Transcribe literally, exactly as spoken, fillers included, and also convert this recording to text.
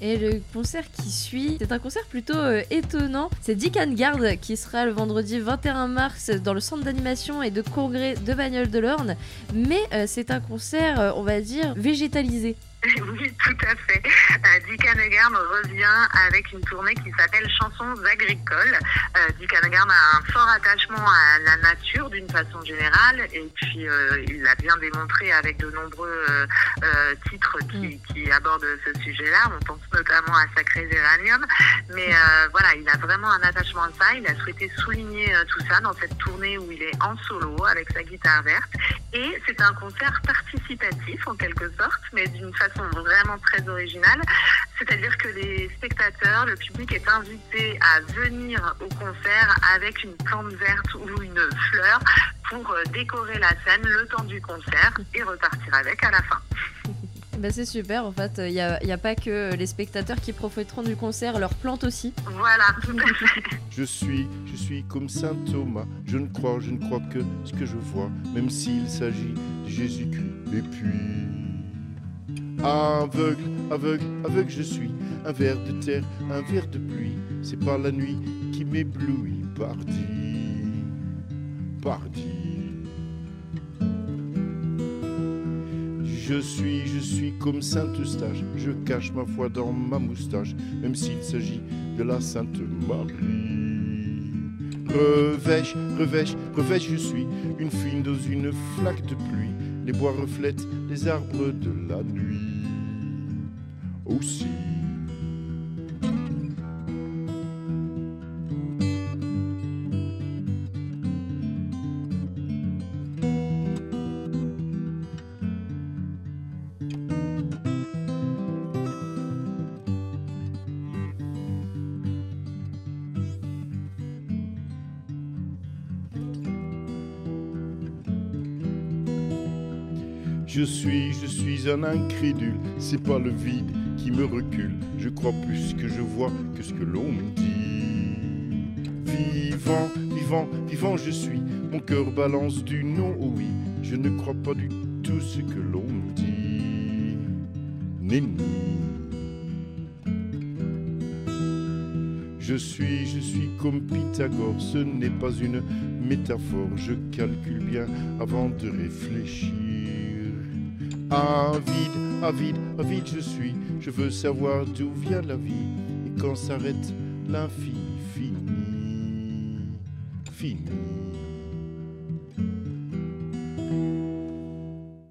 Et le concert qui suit, c'est un concert plutôt euh, étonnant. C'est Dick Guard qui sera le vendredi vingt et un mars dans le centre d'animation et de congrès de Bagnoles de l'Orne. Mais euh, c'est un concert, euh, on va dire, végétalisé. Oui, tout à fait. Euh, Dick Guard revient avec une tournée qui s'appelle Chansons agricoles. Euh, Dick Guard a un fort attachement à la nature d'une façon générale, et puis euh, il l'a bien démontré avec de nombreux euh, euh, titres qui, qui abordent ce sujet-là. On pense notamment à Sacré Géranium, mais euh, voilà, il a vraiment un attachement à ça. Il a souhaité souligner euh, tout ça dans cette tournée où il est en solo avec sa guitare verte. Et c'est un concert participatif en quelque sorte, mais d'une façon vraiment très originale. C'est-à-dire que les spectateurs, le public est invité à venir au concert avec une plante verte ou une fleur pour décorer la scène le temps du concert et repartir avec à la fin. Bah c'est super, en fait, il n'y a, y a pas que les spectateurs qui profiteront du concert, leurs plantes aussi. Voilà, tout à fait. Je suis, je suis comme saint Thomas, je ne crois, je ne crois que ce que je vois, même s'il s'agit de Jésus-Christ. Et puis, aveugle, aveugle, aveugle je suis, un ver de terre, un ver de pluie, c'est pas la nuit qui m'éblouit, pardi, pardi. Je suis, je suis comme Saint-Eustache, je cache ma foi dans ma moustache, même s'il s'agit de la Sainte Marie. Revêche, revêche, revêche, je suis une fille dans une flaque de pluie, les bois reflètent les arbres de la nuit. Aussi. Je suis, je suis un incrédule, c'est pas le vide qui me recule, je crois plus que je vois que ce que l'on me dit. Vivant, vivant, vivant je suis, mon cœur balance du non au oui, je ne crois pas du tout ce que l'on me dit. Nenni. Je suis, je suis comme Pythagore, ce n'est pas une métaphore, je calcule bien avant de réfléchir. Avide, avide, avide je suis, je veux savoir d'où vient la vie, et quand s'arrête l'infini, fini, fini.